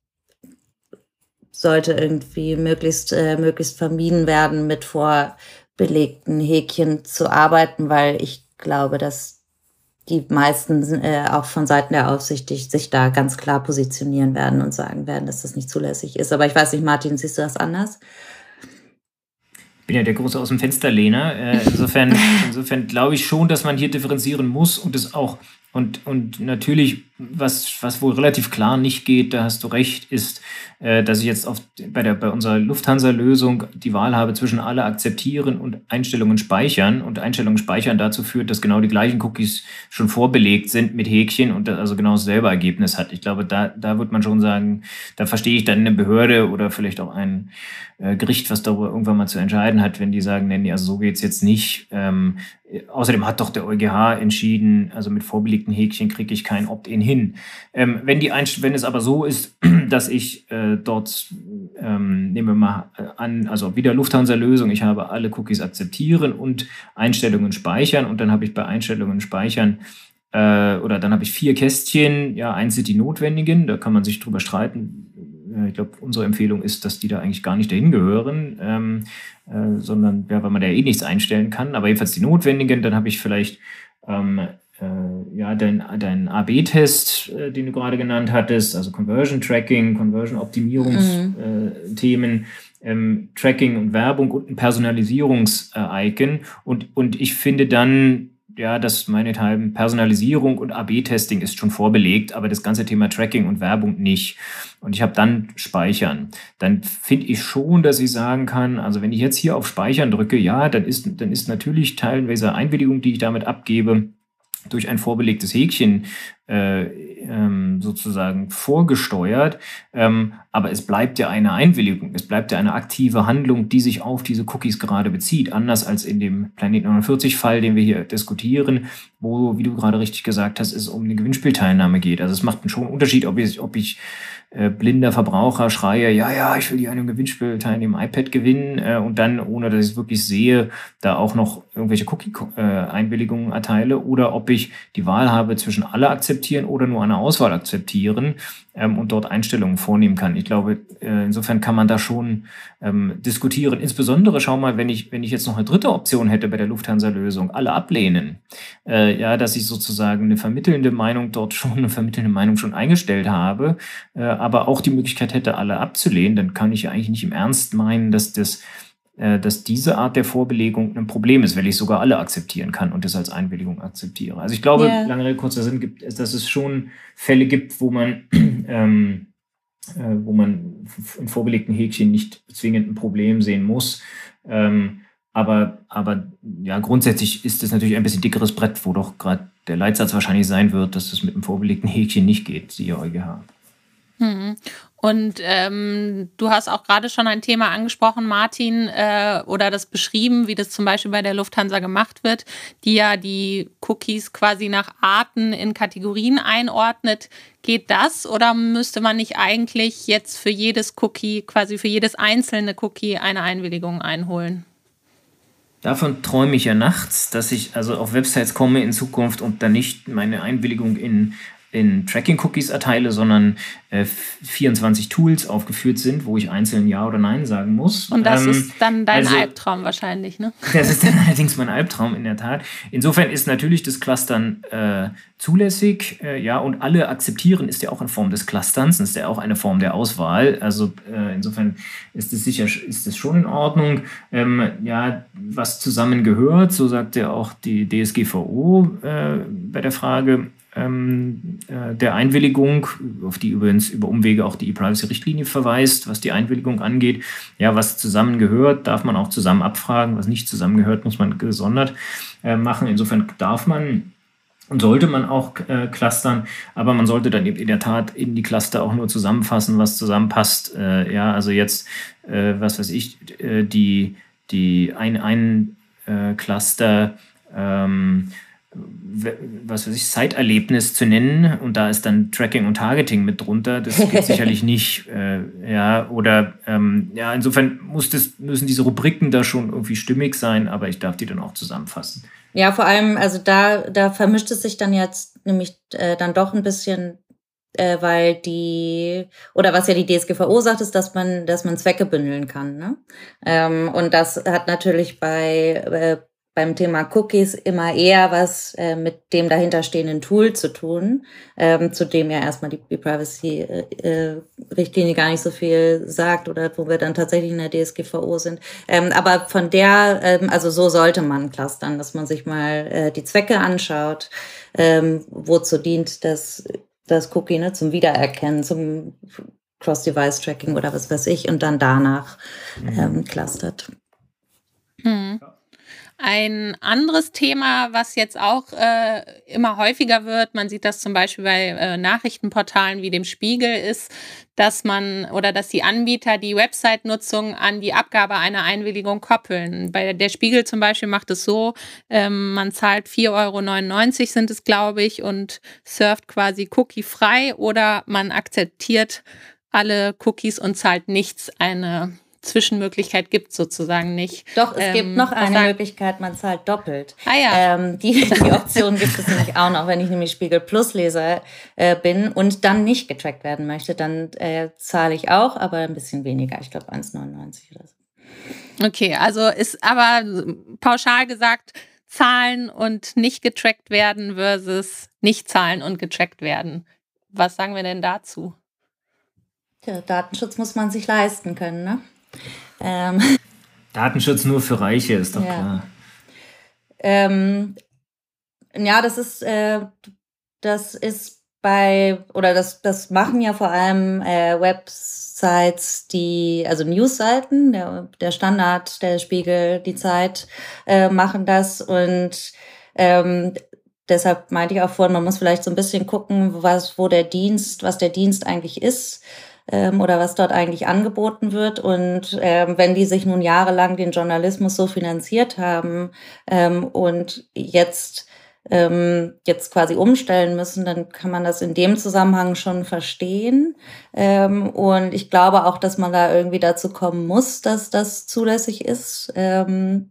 sollte irgendwie möglichst, äh, möglichst vermieden werden, mit vorbelegten Häkchen zu arbeiten, weil ich glaube, dass die meisten äh, auch von Seiten der Aufsicht die sich da ganz klar positionieren werden und sagen werden, dass das nicht zulässig ist. Aber ich weiß nicht, Martin, siehst du das anders? Ich bin ja der große aus dem Fensterlehner. Äh, insofern, insofern glaube ich schon, dass man hier differenzieren muss und es auch und, und natürlich, was, was wohl relativ klar nicht geht, da hast du recht, ist, äh, dass ich jetzt auf, bei, der, bei unserer Lufthansa-Lösung die Wahl habe zwischen alle akzeptieren und Einstellungen speichern. Und Einstellungen speichern dazu führt, dass genau die gleichen Cookies schon vorbelegt sind mit Häkchen und das also genau dasselbe Ergebnis hat. Ich glaube, da, da wird man schon sagen, da verstehe ich dann eine Behörde oder vielleicht auch ein äh, Gericht, was darüber irgendwann mal zu entscheiden hat, wenn die sagen, nee, also so geht's jetzt nicht. Ähm, außerdem hat doch der EuGH entschieden, also mit vorbelegten Häkchen kriege ich kein Opt-in hin. Ähm, wenn, die Einst- wenn es aber so ist, dass ich äh, dort, ähm, nehmen wir mal an, also wieder Lufthansa-Lösung, ich habe alle Cookies akzeptieren und Einstellungen speichern und dann habe ich bei Einstellungen speichern äh, oder dann habe ich vier Kästchen, ja, eins sind die notwendigen, da kann man sich drüber streiten. Ich glaube, unsere Empfehlung ist, dass die da eigentlich gar nicht dahin gehören, ähm, äh, sondern ja, weil man da eh nichts einstellen kann. Aber jedenfalls die notwendigen, dann habe ich vielleicht ähm, äh, ja, dein, dein A B Test, äh, den du gerade genannt hattest, also Conversion Tracking, Conversion Optimierungsthemen, mhm. äh, ähm, Tracking und Werbung und ein Personalisierungs-Icon. Und, und ich finde dann, ja, das meinethalben Personalisierung und A B Testing ist schon vorbelegt, aber das ganze Thema Tracking und Werbung nicht. Und ich habe dann Speichern. Dann finde ich schon, dass ich sagen kann, also wenn ich jetzt hier auf Speichern drücke, ja, dann ist, dann ist natürlich teilweise Einwilligung, die ich damit abgebe, durch ein vorbelegtes Häkchen äh, ähm, sozusagen vorgesteuert. Ähm, aber es bleibt ja eine Einwilligung, es bleibt ja eine aktive Handlung, die sich auf diese Cookies gerade bezieht. Anders als in dem Planet neunundvierzig-Fall, den wir hier diskutieren, wo, wie du gerade richtig gesagt hast, es um eine Gewinnspielteilnahme geht. Also es macht schon einen Unterschied, ob ich, ob ich äh, blinder Verbraucher schreie, ja, ja, ich will hier an einem Gewinnspiel teilnehmen, iPad gewinnen äh, und dann, ohne dass ich es wirklich sehe, da auch noch irgendwelche Cookie-Einwilligungen äh, erteile oder ob ich die Wahl habe zwischen alle akzeptieren oder nur eine Auswahl akzeptieren ähm, und dort Einstellungen vornehmen kann. Ich glaube, äh, insofern kann man da schon ähm, diskutieren. Insbesondere, schau mal, wenn ich, wenn ich jetzt noch eine dritte Option hätte bei der Lufthansa-Lösung, alle ablehnen, äh, ja, dass ich sozusagen eine vermittelnde Meinung dort schon, eine vermittelnde Meinung schon eingestellt habe, äh, aber auch die Möglichkeit hätte, alle abzulehnen, dann kann ich ja eigentlich nicht im Ernst meinen, dass das dass diese Art der Vorbelegung ein Problem ist, weil ich sogar alle akzeptieren kann und das als Einwilligung akzeptiere. Also ich glaube, yeah. lange Rede, kurzer Sinn, gibt es, dass es schon Fälle gibt, wo man, ähm, äh, wo man in vorbelegten Häkchen nicht zwingend ein Problem sehen muss. Ähm, aber, aber ja, grundsätzlich ist es natürlich ein bisschen dickeres Brett, wo doch gerade der Leitsatz wahrscheinlich sein wird, dass es mit einem vorbelegten Häkchen nicht geht, siehe EuGH. Hm. Und ähm, du hast auch gerade schon ein Thema angesprochen, Martin, äh, oder das beschrieben, wie das zum Beispiel bei der Lufthansa gemacht wird, die ja die Cookies quasi nach Arten in Kategorien einordnet. Geht das oder müsste man nicht eigentlich jetzt für jedes Cookie, quasi für jedes einzelne Cookie eine Einwilligung einholen? Davon träume ich ja nachts, dass ich also auf Websites komme in Zukunft und dann nicht meine Einwilligung in in Tracking-Cookies erteile, sondern äh, vierundzwanzig Tools aufgeführt sind, wo ich einzeln Ja oder Nein sagen muss. Und das ähm, ist dann dein also, Albtraum wahrscheinlich, ne? Das ist dann allerdings mein Albtraum, in der Tat. Insofern ist natürlich das Clustern äh, zulässig, äh, ja, und alle akzeptieren ist ja auch eine Form des Clusterns, ist ja auch eine Form der Auswahl. Also äh, insofern ist es sicher, ist es schon in Ordnung. Ähm, ja, was zusammengehört, so sagt ja auch die D S G V O äh, bei der Frage ähm, äh, der Einwilligung, auf die übrigens über Umwege auch die E-Privacy-Richtlinie verweist, was die Einwilligung angeht. Ja, was zusammengehört, darf man auch zusammen abfragen. Was nicht zusammengehört, muss man gesondert äh, machen. Insofern darf man und sollte man auch äh, clustern, aber man sollte dann eben in der Tat in die Cluster auch nur zusammenfassen, was zusammenpasst. Äh, ja, also jetzt, äh, was weiß ich, äh, die, die ein, ein äh, Cluster, ähm, was weiß ich, Zeiterlebnis zu nennen und da ist dann Tracking und Targeting mit drunter, das geht sicherlich nicht. Äh, ja, oder ähm, ja, insofern muss das, müssen diese Rubriken da schon irgendwie stimmig sein, aber ich darf die dann auch zusammenfassen. Ja, vor allem, also da, da vermischt es sich dann jetzt nämlich äh, dann doch ein bisschen, äh, weil die, oder was ja die D S G V O sagt, ist, dass man, dass man Zwecke bündeln kann, ne? Ähm, und das hat natürlich bei, äh, beim Thema Cookies immer eher was äh, mit dem dahinterstehenden Tool zu tun, ähm, zu dem ja erstmal die, die Privacy-Richtlinie äh, gar nicht so viel sagt oder wo wir dann tatsächlich in der D S G V O sind. Ähm, aber von der, ähm, also so sollte man clustern, dass man sich mal äh, die Zwecke anschaut, ähm, wozu dient das, das Cookie, ne, zum Wiedererkennen, zum Cross-Device-Tracking oder was weiß ich, und dann danach ähm, clustert. Hm. Ein anderes Thema, was jetzt auch äh, immer häufiger wird, man sieht das zum Beispiel bei äh, Nachrichtenportalen wie dem Spiegel, ist, dass man oder dass die Anbieter die Website-Nutzung an die Abgabe einer Einwilligung koppeln. Bei der Spiegel zum Beispiel macht es so, ähm, man zahlt vier Euro neunundneunzig sind es, glaube ich, und surft quasi cookie-frei oder man akzeptiert alle Cookies und zahlt nichts. Eine Zwischenmöglichkeit gibt es sozusagen nicht. Doch, es ähm, gibt noch eine sagen, Möglichkeit, man zahlt doppelt. Ah ja. Ähm, die, die Option gibt es nämlich auch noch, wenn ich nämlich Spiegel Plus Leser äh, bin und dann nicht getrackt werden möchte, dann äh, zahle ich auch, aber ein bisschen weniger, ich glaube eins neunundneunzig oder so. Okay, also ist aber pauschal gesagt, zahlen und nicht getrackt werden versus nicht zahlen und getrackt werden. Was sagen wir denn dazu? Ja, Datenschutz muss man sich leisten können, ne? Ähm, Datenschutz nur für Reiche, ist doch ja. klar. Ähm, ja, das ist, äh, das ist bei, oder das, das machen ja vor allem äh, Websites, die, also Newsseiten, der, der Standard, der Spiegel, die Zeit, äh, machen das und ähm, deshalb meinte ich auch vorhin, man muss vielleicht so ein bisschen gucken, was, wo der Dienst, was der Dienst eigentlich ist. Ähm, oder was dort eigentlich angeboten wird. Und ähm, wenn die sich nun jahrelang den Journalismus so finanziert haben ähm, und jetzt, ähm, jetzt quasi umstellen müssen, dann kann man das in dem Zusammenhang schon verstehen. Ähm, und ich glaube auch, dass man da irgendwie dazu kommen muss, dass das zulässig ist. Ähm,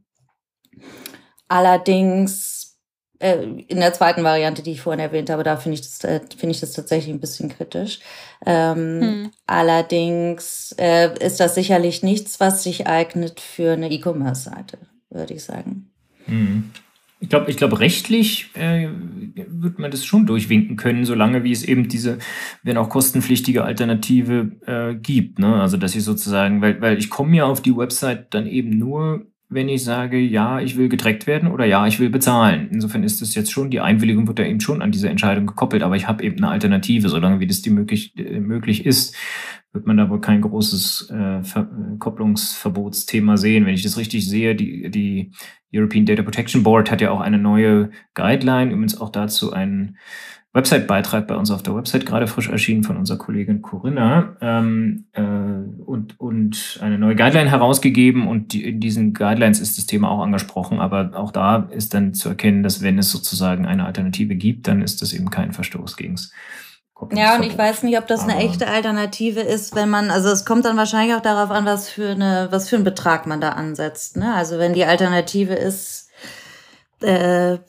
allerdings in der zweiten Variante, die ich vorhin erwähnt habe, da finde ich das, äh, finde ich das tatsächlich ein bisschen kritisch. Ähm, hm. Allerdings äh, ist das sicherlich nichts, was sich eignet für eine E-Commerce-Seite, würde ich sagen. Hm. Ich glaube, ich glaube, rechtlich äh, wird man das schon durchwinken können, solange wie es eben diese, wenn auch kostenpflichtige Alternative äh, gibt. Ne? Also, dass ich sozusagen, weil, weil ich komme ja auf die Website dann eben nur, wenn ich sage, ja, ich will getrackt werden oder ja, ich will bezahlen. Insofern ist das jetzt schon, die Einwilligung wird ja eben schon an diese Entscheidung gekoppelt, aber ich habe eben eine Alternative, solange wie das die möglich, äh, möglich ist, wird man da wohl kein großes äh, Ver- Kopplungsverbotsthema sehen. Wenn ich das richtig sehe, die, die European Data Protection Board hat ja auch eine neue Guideline, übrigens auch dazu einen Website-Beitrag bei uns auf der Website, gerade frisch erschienen von unserer Kollegin Corinna, ähm, äh, und, und eine neue Guideline herausgegeben. Und die, in diesen Guidelines ist das Thema auch angesprochen. Aber auch da ist dann zu erkennen, dass wenn es sozusagen eine Alternative gibt, dann ist das eben kein Verstoß gegen das Ja, und ich weiß nicht, ob das eine Aber echte Alternative ist, wenn man, also es kommt dann wahrscheinlich auch darauf an, was für eine, was für einen Betrag man da ansetzt, ne? Also wenn die Alternative ist, äh,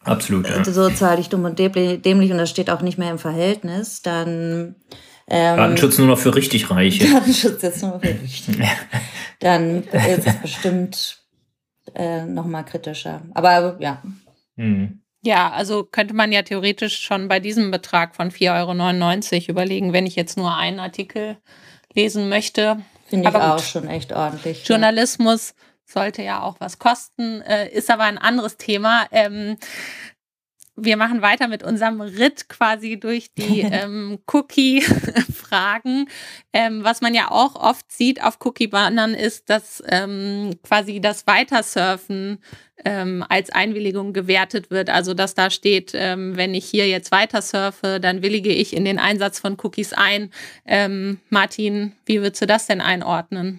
Absolut, ja. so zahle ich dumm und dämlich und das steht auch nicht mehr im Verhältnis, dann ähm, Datenschutz nur noch für richtig Reiche. Datenschutz jetzt nur noch für richtig Reiche. Dann ist es bestimmt äh, nochmal kritischer. Aber ja. Hm. Ja, also könnte man ja theoretisch schon bei diesem Betrag von vier Euro neunundneunzig überlegen, wenn ich jetzt nur einen Artikel lesen möchte. Finde ich auch schon echt ordentlich. Journalismus sollte ja auch was kosten, äh, ist aber ein anderes Thema. Ähm, wir machen weiter mit unserem Ritt quasi durch die ähm, Cookie-Fragen. Ähm, was man ja auch oft sieht auf Cookie-Bannern ist, dass ähm, quasi das Weitersurfen ähm, als Einwilligung gewertet wird. Also dass da steht, ähm, wenn ich hier jetzt weitersurfe, dann willige ich in den Einsatz von Cookies ein. Ähm, Martin, wie würdest du das denn einordnen?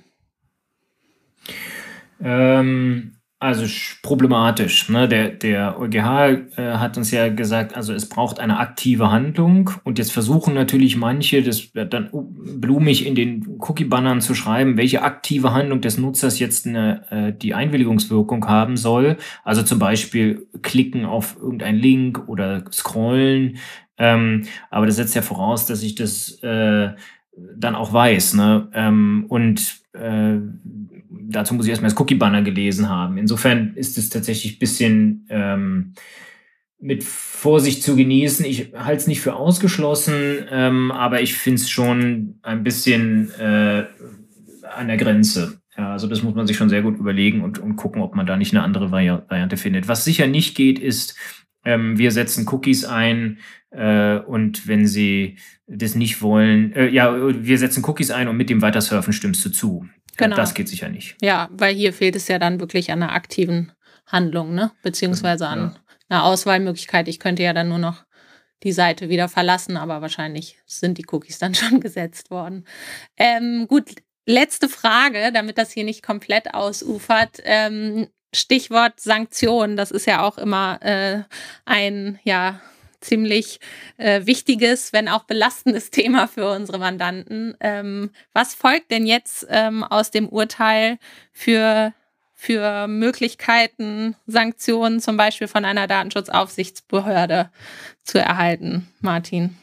Ähm, also problematisch. Ne? Der, der EuGH äh, hat uns ja gesagt, also es braucht eine aktive Handlung und jetzt versuchen natürlich manche, das dann blumig in den Cookie-Bannern zu schreiben, welche aktive Handlung des Nutzers jetzt eine, äh, die Einwilligungswirkung haben soll. Also zum Beispiel klicken auf irgendeinen Link oder scrollen. Ähm, aber das setzt ja voraus, dass ich das äh, dann auch weiß. Ne? Ähm, und äh, dazu muss ich erstmal das Cookie-Banner gelesen haben. Insofern ist es tatsächlich ein bisschen ähm, mit Vorsicht zu genießen. Ich halte es nicht für ausgeschlossen, ähm, aber ich finde es schon ein bisschen äh, an der Grenze. Ja, also das muss man sich schon sehr gut überlegen und, und gucken, ob man da nicht eine andere Vari- Variante findet. Was sicher nicht geht, ist, ähm, wir setzen Cookies ein äh, und wenn sie das nicht wollen, äh, ja, wir setzen Cookies ein und mit dem Weitersurfen stimmst du zu. Genau. Das geht sicher nicht. Ja, weil hier fehlt es ja dann wirklich an einer aktiven Handlung, ne? Beziehungsweise an ja. einer Auswahlmöglichkeit. Ich könnte ja dann nur noch die Seite wieder verlassen, aber wahrscheinlich sind die Cookies dann schon gesetzt worden. Ähm, gut, letzte Frage, damit das hier nicht komplett ausufert. Ähm, Stichwort Sanktionen, das ist ja auch immer äh, ein, ja, ziemlich äh, wichtiges, wenn auch belastendes Thema für unsere Mandanten. Ähm, was folgt denn jetzt ähm, aus dem Urteil für, für Möglichkeiten, Sanktionen zum Beispiel von einer Datenschutzaufsichtsbehörde zu erhalten, Martin?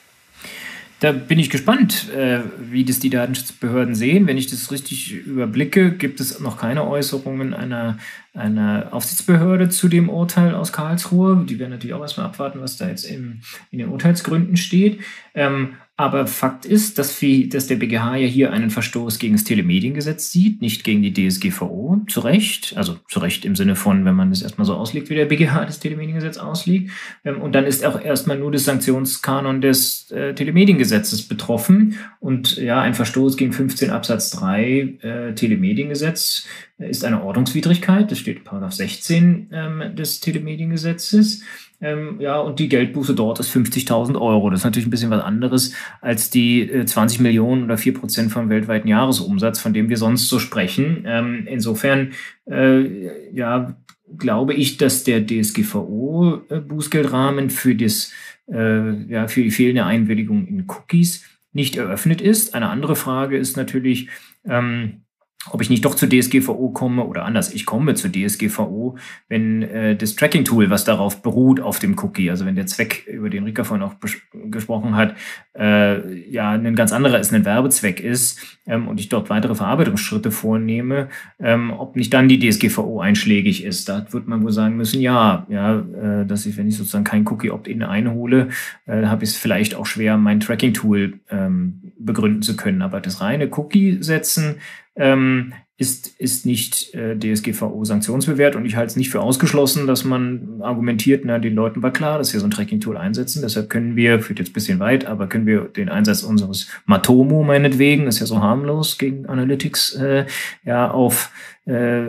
Da bin ich gespannt, äh, wie das die Datenschutzbehörden sehen. Wenn ich das richtig überblicke, gibt es noch keine Äußerungen einer, einer Aufsichtsbehörde zu dem Urteil aus Karlsruhe. Die werden natürlich auch erstmal abwarten, was da jetzt im, in den Urteilsgründen steht. Ähm, aber Fakt ist, dass, wir, dass der B G H ja hier einen Verstoß gegen das Telemediengesetz sieht, nicht gegen die D S G V O, zu Recht. Also zu Recht im Sinne von, wenn man das erstmal so auslegt, wie der B G H das Telemediengesetz auslegt. Ähm, und dann ist auch erstmal nur das Sanktionskanon des äh, Telemediengesetzes betroffen. Und ja, ein Verstoß gegen fünfzehn Absatz drei äh, Telemediengesetz ist eine Ordnungswidrigkeit. Das steht in Paragraph sechzehn ähm, des Telemediengesetzes. Ähm, ja, und die Geldbuße dort ist fünfzigtausend Euro. Das ist natürlich ein bisschen was anderes als die äh, zwanzig Millionen oder vier Prozent vom weltweiten Jahresumsatz, von dem wir sonst so sprechen. Ähm, insofern, äh, ja, glaube ich, dass der D S G V O-Bußgeldrahmen für das, äh, ja, für die fehlende Einwilligung in Cookies nicht eröffnet ist. Eine andere Frage ist natürlich, ähm, ob ich nicht doch zur D S G V O komme oder anders, ich komme zur D S G V O, wenn äh, das Tracking-Tool, was darauf beruht, auf dem Cookie, also wenn der Zweck, über den Rika vorhin auch gesprochen hat, äh, ja, ein ganz anderer ist, ein Werbezweck ist ähm, und ich dort weitere Verarbeitungsschritte vornehme, ähm, ob nicht dann die D S G V O einschlägig ist. Da wird man wohl sagen müssen, ja, ja, äh, dass ich, wenn ich sozusagen kein Cookie-Opt-in einhole, äh, habe ich es vielleicht auch schwer, mein Tracking-Tool ähm, begründen zu können. Aber das reine Cookie-Setzen Ähm, ist, ist nicht äh, D S G V O sanktionsbewehrt und ich halte es nicht für ausgeschlossen, dass man argumentiert, na, den Leuten war klar, dass wir so ein Tracking-Tool einsetzen, deshalb können wir, führt jetzt ein bisschen weit, aber können wir den Einsatz unseres Matomo meinetwegen, das ist ja so harmlos gegen Analytics, äh, ja, auf äh,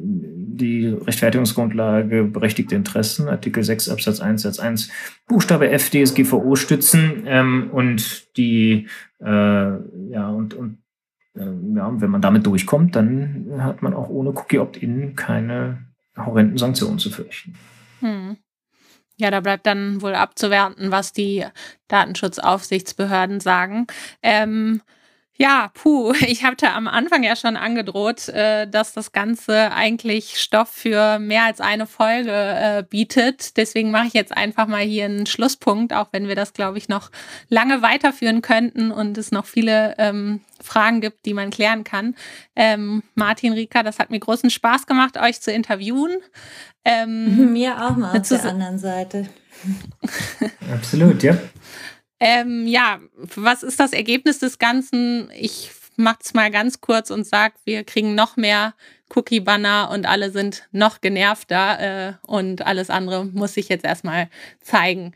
die Rechtfertigungsgrundlage berechtigte Interessen, Artikel sechs Absatz eins Satz eins Buchstabe F D S G V O stützen ähm, und die, äh, ja, und, und ja, wenn man damit durchkommt, dann hat man auch ohne Cookie-Opt-in keine horrenden Sanktionen zu fürchten. Hm. Ja, da bleibt dann wohl abzuwarten, was die Datenschutzaufsichtsbehörden sagen. Ähm, Ja, puh, ich hatte am Anfang ja schon angedroht, äh, dass das Ganze eigentlich Stoff für mehr als eine Folge äh, bietet. Deswegen mache ich jetzt einfach mal hier einen Schlusspunkt, auch wenn wir das, glaube ich, noch lange weiterführen könnten und es noch viele ähm, Fragen gibt, die man klären kann. Ähm, Martin, Rika, das hat mir großen Spaß gemacht, euch zu interviewen. Ähm, mir auch mal auf der anderen Seite. Absolut, ja. Ähm, ja, was ist das Ergebnis des Ganzen? Ich mache es mal ganz kurz und sage, wir kriegen noch mehr Cookie-Banner und alle sind noch genervter äh, und alles andere muss sich jetzt erstmal zeigen.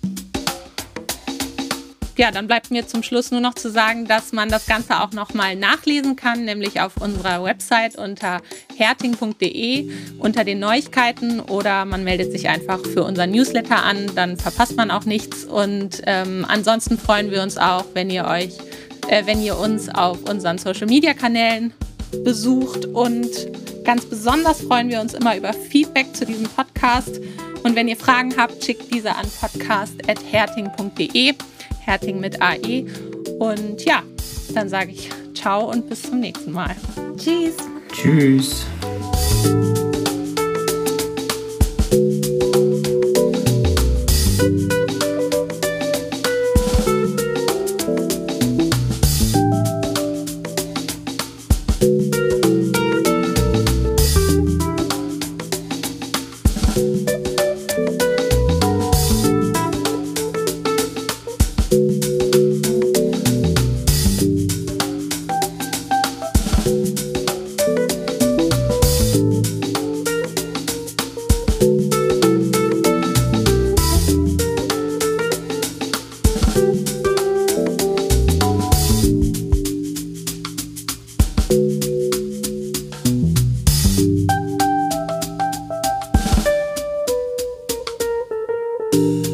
Ja, dann bleibt mir zum Schluss nur noch zu sagen, dass man das Ganze auch nochmal nachlesen kann, nämlich auf unserer Website unter herting punkt de unter den Neuigkeiten oder man meldet sich einfach für unseren Newsletter an, dann verpasst man auch nichts. Und ähm, ansonsten freuen wir uns auch, wenn ihr euch, äh, wenn ihr uns auf unseren Social-Media-Kanälen besucht und ganz besonders freuen wir uns immer über Feedback zu diesem Podcast. Und wenn ihr Fragen habt, schickt diese an podcast at herting punkt de. Herting mit A E. Und ja, dann sage ich ciao und bis zum nächsten Mal. Tschüss. Tschüss. you